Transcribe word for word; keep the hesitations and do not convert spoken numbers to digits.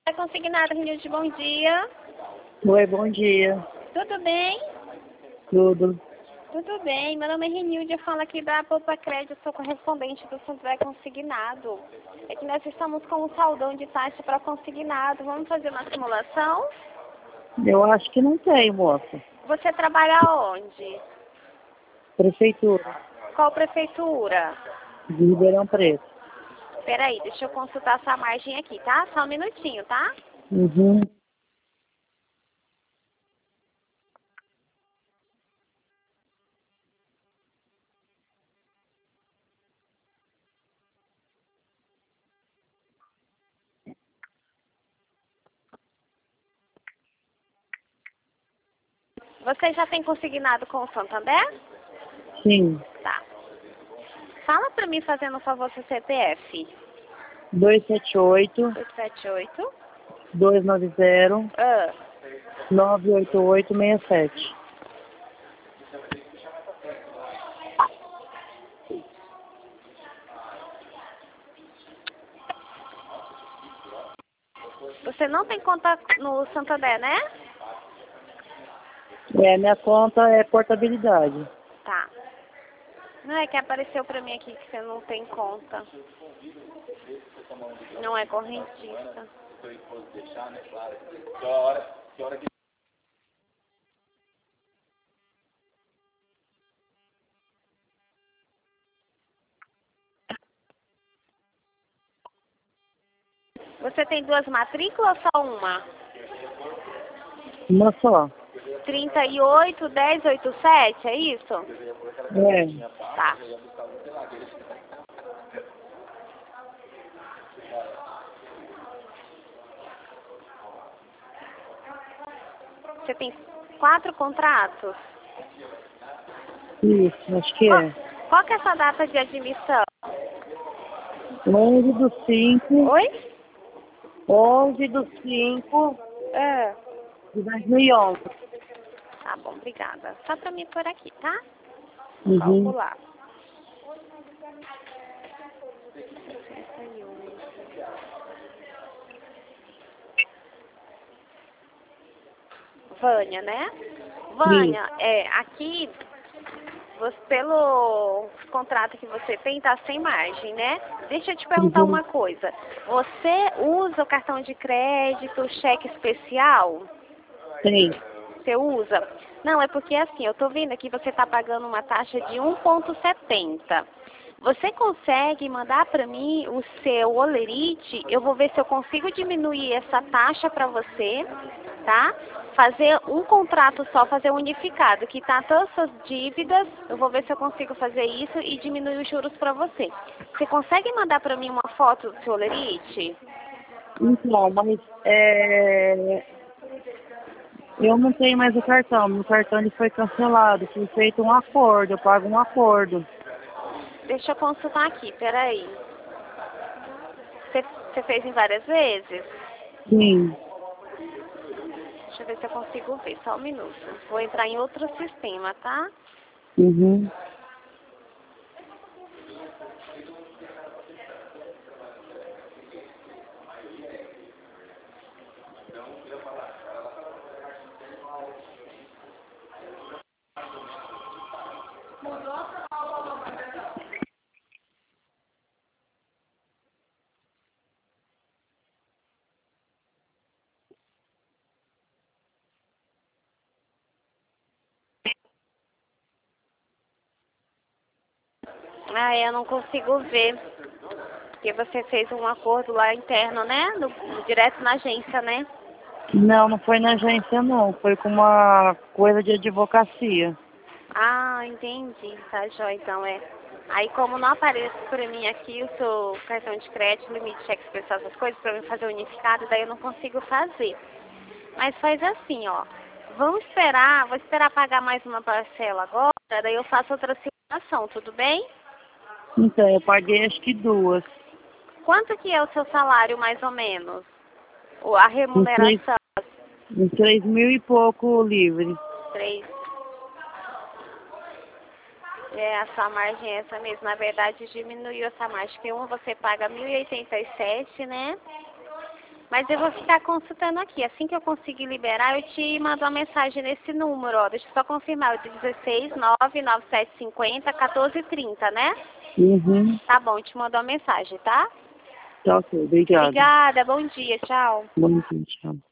É consignado, Renilde, bom dia. Oi, bom dia. Tudo bem? Tudo. Tudo bem. Meu nome é Renilde, eu falo aqui da Poupa Crédito, sou correspondente do Santo Consignado. É que nós estamos com um saldão de taxa para consignado. Vamos fazer uma simulação? Eu acho que não tem, moça. Você trabalha onde? Prefeitura Qual prefeitura? de Ribeirão Preto. Peraí, deixa eu consultar essa margem aqui, tá? Só um minutinho, tá? Uhum. Você já tem consignado com o Santander? Sim. Tá. Fala pra mim, fazendo um favor, seu C P F. dois sete oito, oito sete oito. dois nove zero, Ah, nove oito oito seis sete. você não tem conta no Santander, né? É, minha conta é portabilidade. Tá. Não é que apareceu pra mim aqui que você não tem conta. Não é correntista. Você tem duas matrículas ou só uma? Uma só. trinta e oito, dez, oitenta e sete, é isso? É. Tá. Você tem quatro contratos? Isso, acho que Qual, é. qual que é a sua data de admissão? onze do cinco, Oi? onze do cinco É. de dois mil e onze. Tá bom, obrigada. Só pra mim por aqui, tá? Vou Uhum. calcular. sessenta e um. Vânia, né? Vânia, Isso. é, aqui, você, pelo contrato que você tem, tá sem margem, né? Deixa eu te perguntar Uhum. uma coisa. Você usa o cartão de crédito, cheque especial? Tem. Você usa? Não, é porque assim, eu tô vendo aqui você tá pagando uma taxa de um vírgula setenta. Você consegue mandar para mim o seu olerite? Eu vou ver se eu consigo diminuir essa taxa para você, tá? Fazer um contrato só, fazer unificado, que tá todas as suas dívidas. Eu vou ver se eu consigo fazer isso e diminuir os juros para você. Você consegue mandar para mim uma foto do seu olerite? Então, mas é, eu não tenho mais o cartão. Meu cartão ele foi cancelado. Foi feito um acordo. Eu pago um acordo. Deixa eu consultar aqui, peraí. Você, você fez em várias vezes? Sim. Deixa eu ver se eu consigo ver, só um minuto. Vou entrar em outro sistema, tá? Uhum. Ah, eu não consigo ver. Porque você fez um acordo lá interno, né? No, no- direto na agência, né? Não, não foi na agência não. Foi com uma coisa de advocacia. Ah, entendi. Tá, jóia, então é. Aí como não aparece pra mim aqui o seu cartão de crédito, limite, cheque especial, essas coisas, pra mim fazer unificado, daí eu não consigo fazer. Mas faz assim, ó. Vamos esperar, vou esperar pagar mais uma parcela agora, daí eu faço outra simulação, tudo bem? Então, eu paguei acho que duas. Quanto que é o seu salário, mais ou menos? Ou a Em três, remuneração? em três mil e pouco livre. Três. É, essa margem é essa mesmo. Na verdade, diminuiu essa margem. Que um você paga mil e oitenta e sete, né? Mas eu vou ficar consultando aqui. Assim que eu conseguir liberar, eu te mando uma mensagem nesse número, ó. Deixa eu só confirmar. O dezesseis, nove nove sete cinco zero, quatorze trinta, né? Uhum. Tá bom, eu te mando uma mensagem, tá? Tá ok, obrigado. Obrigada, bom dia, tchau. Bom dia, tchau.